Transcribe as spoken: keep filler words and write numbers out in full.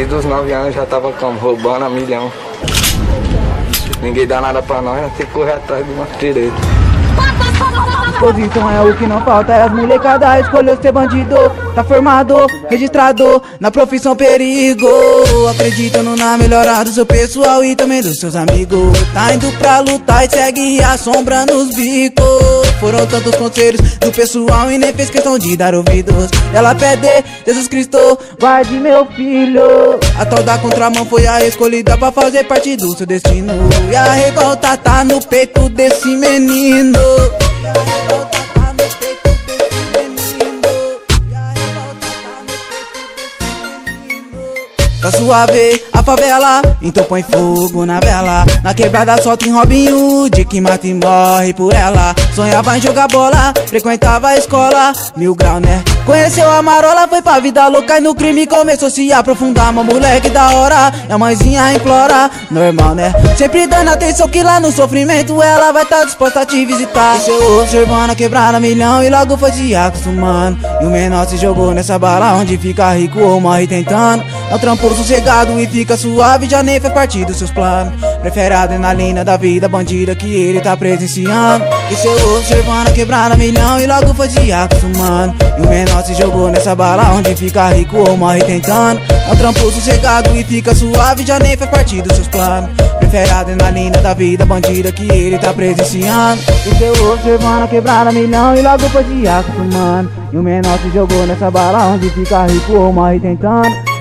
Desde os nove anos já tava como, roubando a milhão. Ninguém dá nada pra nós, nós tem que correr atrás do nosso direito. Posição é o que não falta, é as molecada escolheu ser bandido. Tá formado, registrado na profissão perigo. Acreditando na melhora do seu pessoal e também dos seus amigos. Tá indo pra lutar e segue assombrando os bicos. Foram tantos conselhos do pessoal e nem fez questão de dar ouvidos. Ela pede, Jesus Cristo, guarde meu filho. A tal da contramão foi a escolhida pra fazer parte do seu destino. E a revolta tá no peito desse menino. E a revolta tá no peito desse menino. E a revolta tá no peito desse menino. Tá suave a favela, então põe fogo na vela. Na quebrada só tem Robin Hood que mata e morre por ela. Sonhava em jogar bola, frequentava a escola, mil grau né. Conheceu a marola, foi pra vida louca e no crime começou a se aprofundar. Uma moleque da hora, e a mãezinha implora, normal né. Sempre dando atenção que lá no sofrimento ela vai tá disposta a te visitar. E seu observando a quebrada milhão e logo foi se acostumando. E o menor se jogou nessa bala onde fica rico ou morre tentando. É um trampo sossegado e fica suave, já nem faz parte dos seus planos. Prefere a adrenalina da vida bandida que ele tá presenciando. E seu observando a quebrada milhão e logo foi se acostumando. E o menor se jogou nessa bala onde fica rico ou morre tentando. É um trampo sossegado e fica suave, já nem faz parte dos seus planos. Prefere a adrenalina da vida bandida que ele tá presenciando. E seu observando a quebrada milhão e logo foi se acostumando. E o menor se jogou nessa bala onde fica rico ou morre tentando.